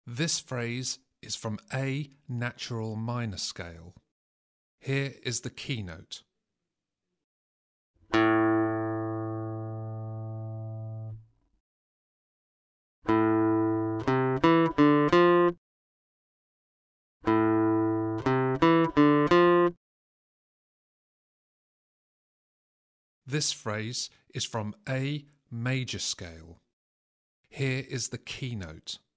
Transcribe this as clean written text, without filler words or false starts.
This phrase is from A natural minor scale. Here is the keynote. This phrase is from A major scale. Here is the keynote.